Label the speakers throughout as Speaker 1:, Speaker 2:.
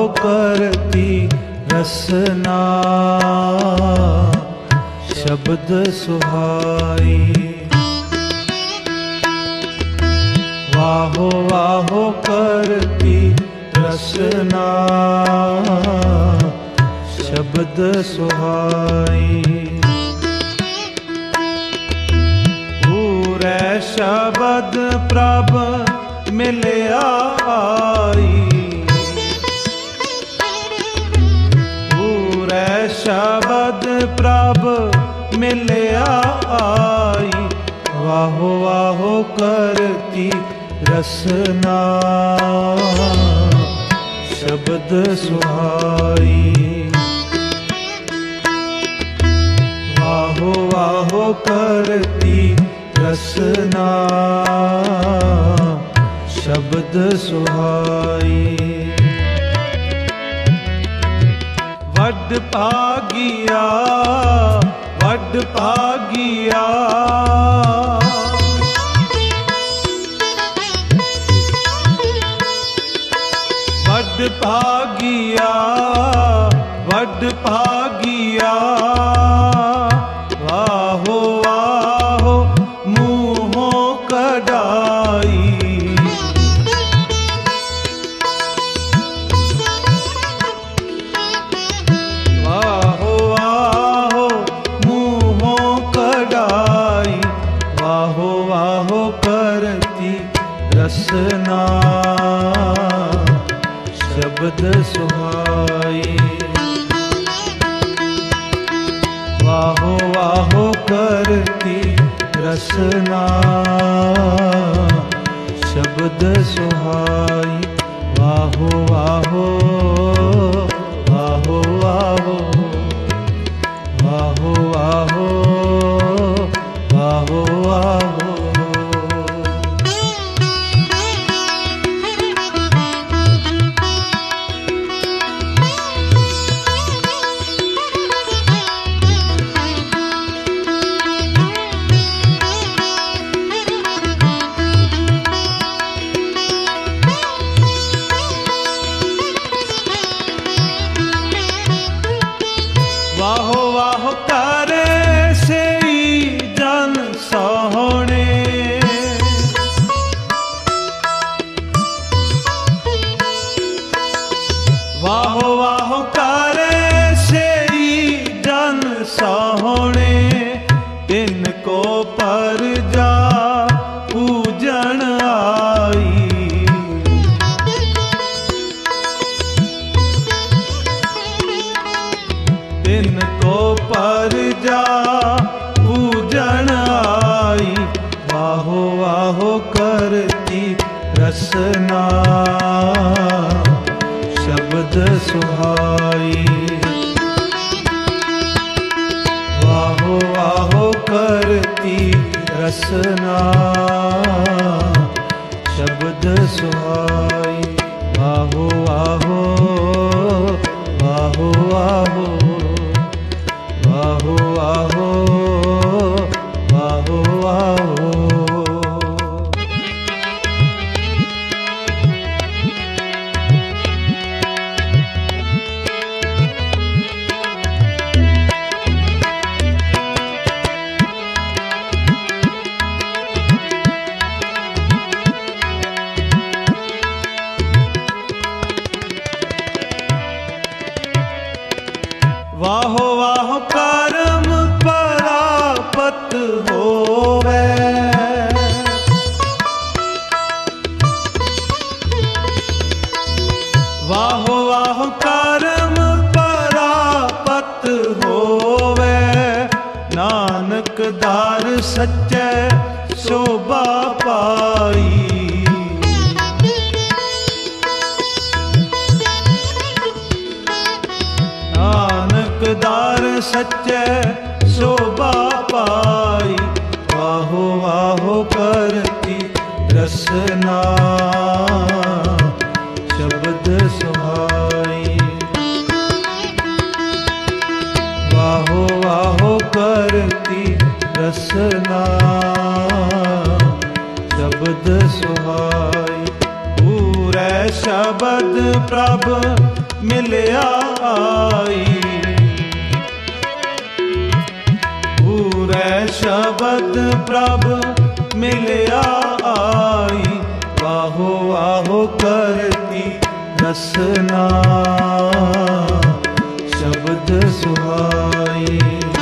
Speaker 1: करती रसना शब्द सुहाई। वाहो वाहो करती रसना शब्द सुहाई। पूरे शब्द प्रभ मिलिया आई। पूरे शब्द प्रभ मिलिया आई। वाहो वाहो करती रसना शब्द सुहाई। वाहो वाहो करती रसना शब्द सुहाई। वड भागिया वड भागिया वड भागिया वड भागिया। वाहो वाहो मुँहों कढ़ाई। वाहो वाहो मुँहों कढ़ाई। वाहो वाहो करती रसना शब्द सुहाई। वाहो वाहो करती रसना शब्द सुहाई। वाहो वाहो वाहो वाहो वाहो वाहो वाहो वाहो। वाहो वाहो करे से जन सोहणे। वाहो वाहो करे से जन सोहणे। तिनको परजा पूजन आई। तिनको परजा पूजन आई। वाहो वाहो करती रसना शब्द सुहाई। वाहो वाहो करती रसना शब्द सुहाई। वाहो वाहो वाहो वाहो वाहो वाहो वाहो वाहो। वाहो वाहो कर्म परापत होवे। वाहो वाहो कर्म परापत होवे। नानक दार सच्चे शोभा पाई। नानक दार सच्चे शोभा पाई। वाहो वाहो करती रसना शब्द सुहाई। वाहो वाहो करती रसना शब्द सुहाई। पूरे शब्द प्रभ ਮਿਲਿਆ ਆਈ। ਪੂਰੇ ਸ਼ਬਦ ਪ੍ਰਭ ਮਿਲਿਆ ਆਈ। ਵਾਹੋ ਵਾਹੋ ਕਰਤੀ ਰਸਨਾ ਸ਼ਬਦ ਸੁਹਾਈ।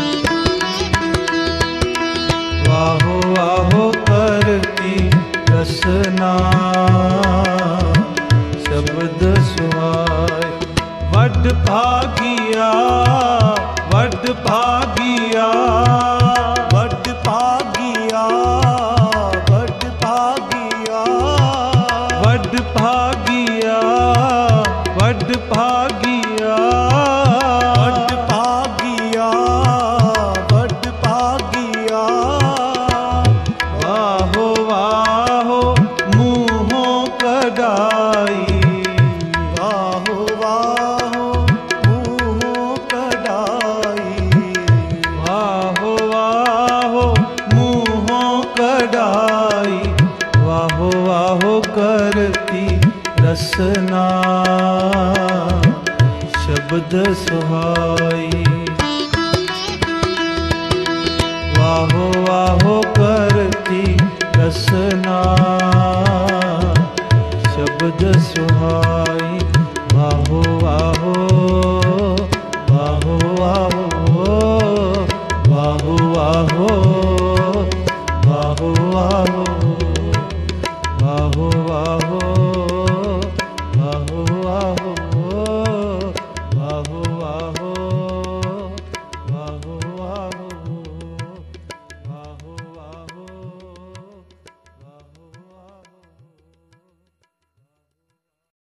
Speaker 1: ਵਾਹੋ ਵਾਹੋ ਕਰਤੀ ਰਸਨਾ ਸ਼ਬਦ ਸੁਹਾਈ। ਵੱਡ ਭਾਗੀਆ ਵੱਡ ਭਾਗੀਆ
Speaker 2: ਵੱਡ ਭਾਗੀਆ ਵੱਡ ਭਾਗੀਆ
Speaker 1: ਵੱਡ ਭਾਗੀਆ ਵੱਡ ਭਾਗੀਆ
Speaker 2: ਵੱਡ ਭਾਗੀਆ ਵੱਡ ਭਾਗੀਆ।
Speaker 1: ਵਾਹੋ ਵਾਹੋ ਮੂੰਹੋਂ ਕਢਾਈ।
Speaker 2: ਵਾਹੋ ਵਾਹੋ ਮੂੰਹੋਂ ਕਢਾਈ।
Speaker 1: ਵਾਹੋ ਵਾਹੋ ਮੂੰਹੋਂ ਕਢਾਈ। ਵਾਹੋ ਵਾਹੋ ਕਰਤੀ ਰਸਨਾ ਸ਼ਬਦ ਸੁਹਾਈ। ਵਾਹੋ ਵਾਹੋ ਕਰਤੀ ਰਸਨਾ ਸ਼ਬਦ ਸੁਹਾਈ। ਵਾਹੋ ਵਾਹੋ